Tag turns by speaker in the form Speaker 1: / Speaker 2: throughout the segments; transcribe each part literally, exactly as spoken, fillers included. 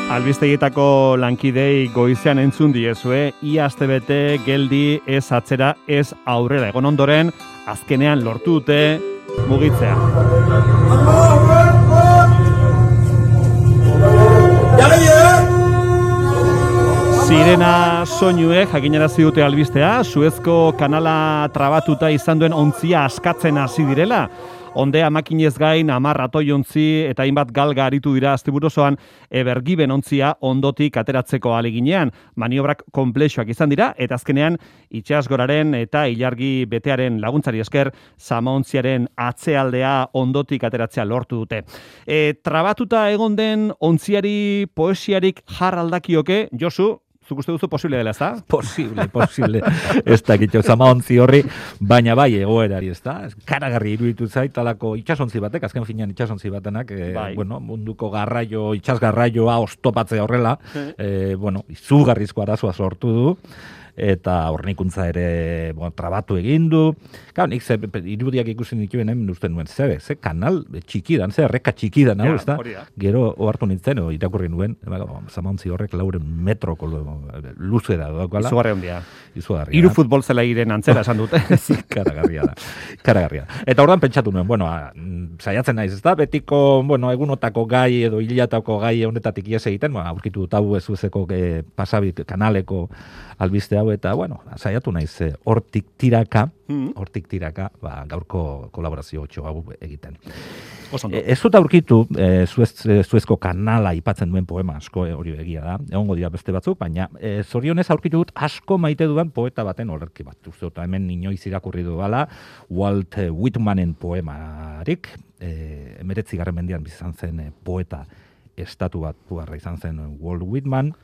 Speaker 1: Albistegietako lankidei goizean entzun diezue, ia astebete geldi ez atzera ez aurrera. Egon ondoren, azkenean lortu dute mugitzea. Sirena soinuek jakinarazi dute albistea, Suezko kanala trabatuta izan duen ontzia askatzen hasi direla. Ondea makinez gain, hamar atoi ontzi eta hainbat galga aritu dira asteburosoan Ebergiben ontzia ondotik ateratzeko ahaleginean. Maniobrak konplexuak izan dira eta azkenean itsasgoraren eta ilargi betearen laguntzari esker Zamaontziaren atzealdea ondotik ateratzea lortu dute. E, trabatuta egon den ontziari poesiarik jar aldakioke, Josu, zuk uste duzu posible dela, ez da?
Speaker 2: Posible, posible. Ez dakit, Zamaontzi horri, baina bai egoerari, ez da? Karagarri iruditu zait, talako itxasontzi batek, azken finean itxasontzi batenak, eh,
Speaker 1: bai.
Speaker 2: bueno, munduko garraio, itxasgarraioa ostopatzea horrela, eh, bueno, izugarrizko arazoa sortu du, eta hornikuntza ere bon, trabatu egin du. Claro, nik ze irudiak ikusi dituen hemen uste nuen, ze, ze kanal txikidan, ze erreka txikidan, hau,
Speaker 1: Ja,
Speaker 2: ez da?
Speaker 1: hori da.
Speaker 2: Gero ohartu nintzen, o, irakurri nuen, Zamaontzi horrek lauren metroko luzera daukala.
Speaker 1: Izugarri handia.
Speaker 2: Izugarria.
Speaker 1: Hiru futbol zelairen antzera esan dute.
Speaker 2: Karagarria da. Karagarria da. Eta ordan pentsatu nuen, bueno, a, saiatzen naiz, ez da? Betiko, bueno, egunotako gai edo hilatako gai honetatik ies egiten, bueno, aurkitu dut hau ezuzeko eh, pasabik kanaleko albiste hau, eta, bueno, saiatu naiz eh, hortik tiraka, hortik tiraka, ba, gaurko kolaborazio otxo hau egiten.
Speaker 1: Osondo.
Speaker 2: E, ez dut aurkitu, e, Suez, Suezko kanala aipatzen duen poema asko, e, hori egia da, egongo dira beste batzuk, baina e, zorionez aurkitu dut asko maite dudan poeta baten olerki bat. Uste dut, hemen inoiz irakurri du bala, Walt Whitmanen poemarik, e, emeretzi garren mendian bizan zen e, poeta estatu bat puarra izan zen Walt Whitman,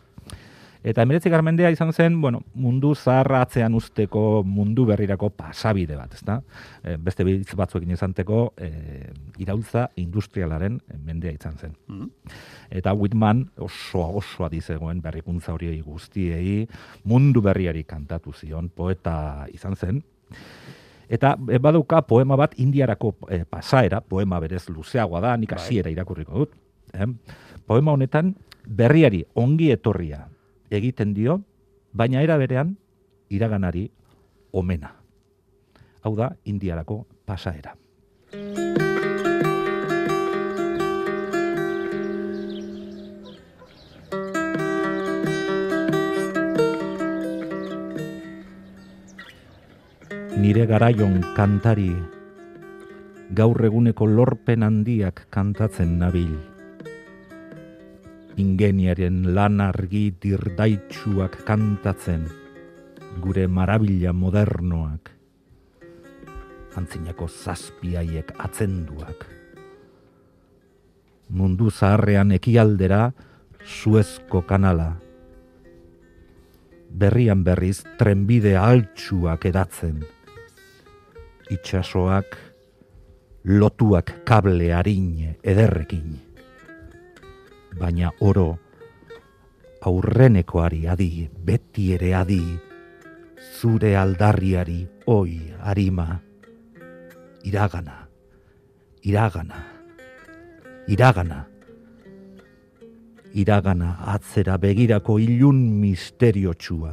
Speaker 2: eta emeretzi garmendea izan zen, bueno, mundu zaharra atzean usteko mundu berrirako pasabide bat, ezta? E, beste bitz batzuekin izanteko e, iraultza industrialaren mendea izan zen. Mm-hmm. Eta Whitman oso oso adizegoen berrikuntza hori guztiei mundu berriari kantatu zion, poeta izan zen. Eta e, baduka poema bat indiarako e, pasaera, poema berez luzeagoa da, nik hasiera irakurriko dut. Eh? Poema honetan berriari ongi etorria egiten dio, baina era berean iraganari omena. Hau da, indiarako pasaera. Nire garaion kantari, gaur eguneko lorpen handiak kantatzen nabil. Ingeniaren lan argi dirdaitsuak kantatzen, gure marabila modernoak, antzinako zazpiaiek atzenduak. Mundu zaharrean ekialdera Suezko kanala, berrian berriz trenbide altsuak edatzen, itsasoak lotuak kable harin ederrekin. Baina oro aurrenekoari adi, beti ere adi, zure aldarriari oi arima, iragana, iragana, iragana, iragana atzera begirako ilun misteriotsua,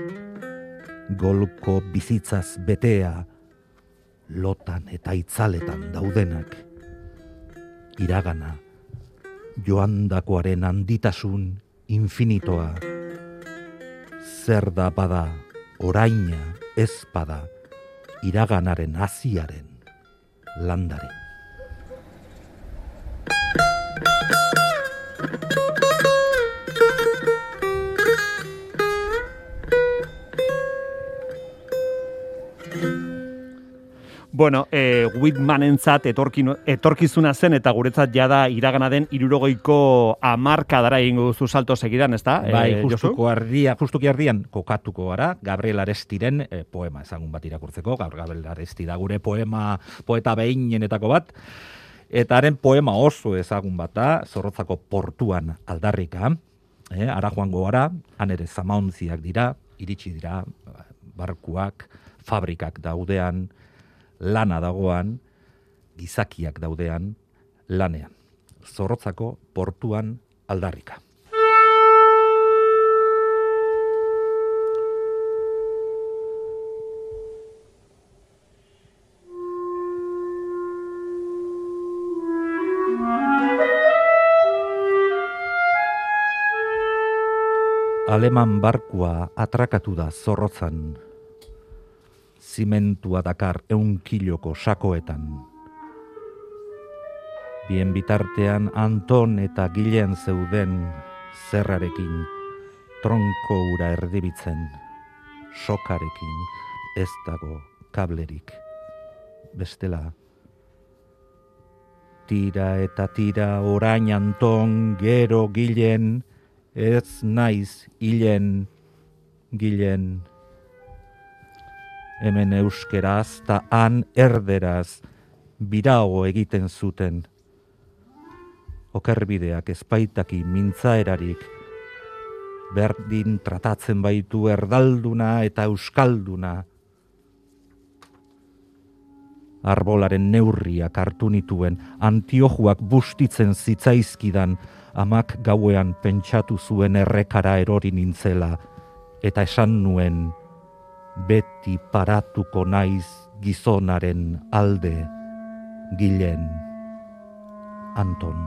Speaker 2: golko bizitzaz betea, lotan eta itzaletan daudenak, iragana, joandakoaren handitasun infinitoa, zer da bada, oraina ez bada, iraganaren haziaren landare.
Speaker 1: Bueno, e, Whitmanentzat etorkizuna zen eta guretzat jada iragana den hirurogeiko hamarkadara egingo duzu salto segidan, ezta?
Speaker 2: Bai,
Speaker 1: e,
Speaker 2: justuko ardia, justuki ardian kokatuko gara, Gabriel Arestiren e, poema ezagun bat irakurtzeko. Gaur Gabriel Aresti da gure poema poeta behinenetako bat. Eta haren poema oso ezagun bat da, Zorrotzako portuan aldarrika. E, ara joango gara, han ere Zamaontziak dira, iritsi dira barkuak, fabrikak daudean, lana dagoan, gizakiak daudean, lanean. Zorrotzako portuan aldarrika. Aleman barkua atrakatu da zorrotzan. Zimentua dakar eun kiloko sakoetan. Bien bitartean Anton eta Gilen zeuden zerrarekin, tronko ura erdibitzen, sokarekin ez dago kablerik. Bestela, tira eta tira orain Anton, gero Gilen, ez naiz hilen, Gilen. Hemen euskeraz ta han erderaz birago egiten zuten. Okerbideak ezpaitaki mintzaerarik, berdin tratatzen baitu erdalduna eta euskalduna. Arbolaren neurriak hartu nituen, antiojuak bustitzen zitzaizkidan, amak gauean pentsatu zuen errekara erori nintzela, eta esan nuen, beti paratuko naiz gizonaren alde, Gilen, Anton.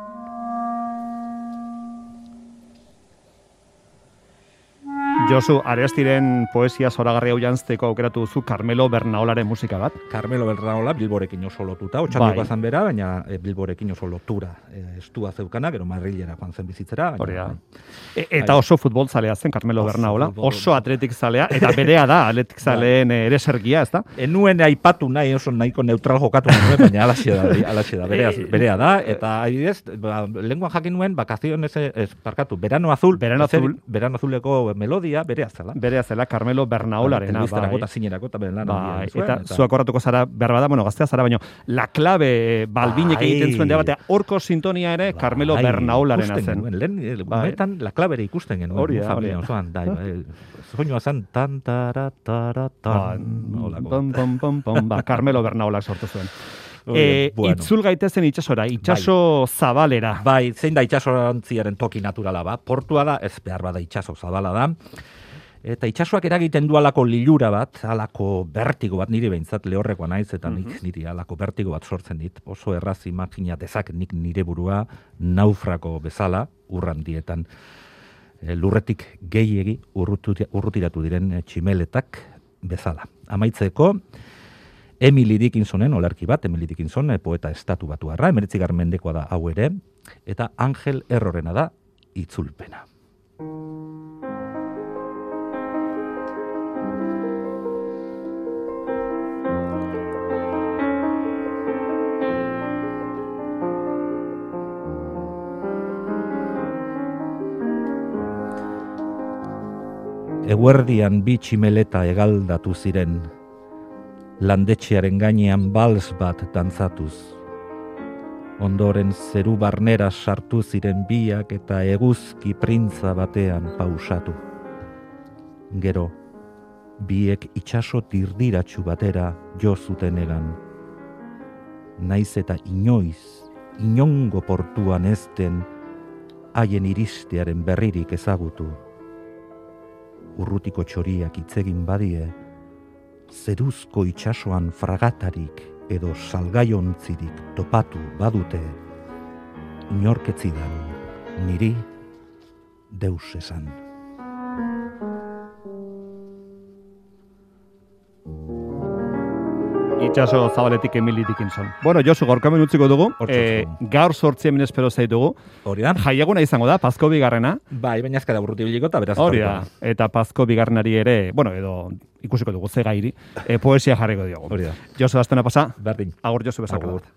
Speaker 1: Josu, Arestiren poesia zoragarri hau jantzteko aukeratu duzu Carmelo Bernaolaren musika bat.
Speaker 2: Carmelo Bernaola Bilborekin oso lotuta, otxandiko azan bera, baina e, Bilborekin oso lotura. E, estua zeukana, gero Madrilera joan zen bizitzera.
Speaker 1: Baina, e, eta oso futbol zalea zen Carmelo Bernaola, oso atletik zalea, eta berea da, atletik zaleen ere sergia, ez da?
Speaker 2: Enuen aipatu nahi, oso nahiko neutral jokatu nuen, baina alaxe da, alaxe da, berea, berea da, eta adibidez, ba, lenguan jakin nuen, bakaziones, ez, parkatu, Verano Azul,
Speaker 1: Verano Azul,
Speaker 2: Verano Azuleko melodia, berea zela.
Speaker 1: Berea zela, Carmelo Bernaularena.
Speaker 2: Telebistarako eta zinerako eta beren lan
Speaker 1: bai, eta, eta zuak horratuko zara, behar bada, bueno, gaztea zara, baina La Clave Balbinek bai, egiten zuen debatea, horko sintonia ere, bai, Carmelo Bernaularena zen.
Speaker 2: Lehen, gunetan La Clavere ikusten genuen.
Speaker 1: Hori da, hori
Speaker 2: da. Zoinua zen, tan, tara, tara, tan.
Speaker 1: Pom, pom, pom, pom, ba, Carmelo Bernaulak sortu zuen. E, bueno. Itzul gaitezen itxasora, itxaso bai. Zabalera.
Speaker 2: Bai, zein da itxasorantziaren toki naturala ba. Portua da, ez behar bada itxaso zabala da. Eta itxasoak eragiten du alako lilura bat, alako bertigo bat, niri behintzat lehorrekoa naiz, eta nik mm-hmm. niri alako bertigo bat sortzen dit. Oso erraz imagina dezak nik nire burua naufrako bezala, urrandietan. E, lurretik gehiegi urrutiratu diren tximeletak bezala. Amaitzeko, Emily Dickinsonen olerki bat, Emily Dickinson, poeta estatu batuarra, emeretzigarren mendekoa da hau ere, eta Angel Errorena da itzulpena. Eguerdian bi tximeleta egaldatu ziren, landetxearen gainean bals bat dantzatuz. Ondoren zeru barnera sartu ziren biak eta eguzki printza batean pausatu. Gero, biek itxaso dirdiratsu batera jo zuten egan. Naiz eta inoiz, inongo portuan ezten, haien iristearen berririk ezagutu. Urrutiko txoriak itzegin badie, zeruzko itxasoan fragatarik edo salgaiontzirik topatu badute, inorketzidan niri deus esan.
Speaker 1: Itxaso Zabaletik Emily Dickinson. Bueno, Josu, gaurkamen utziko dugu. E, gaur sortzi hemen espero zaitugu.
Speaker 2: Hori da.
Speaker 1: Jaiaguna izango da, Pazko bigarrena.
Speaker 2: Bai, baina azkara burruti biliko eta beraz.
Speaker 1: Hori da. Eta Pazko bigarrenari ere, bueno, edo ikusiko dugu, ze gairi, e, poesia jarriko diogu.
Speaker 2: Hori da.
Speaker 1: Josu, astena pasa.
Speaker 2: Berdin.
Speaker 1: Agur, Josu, bezak.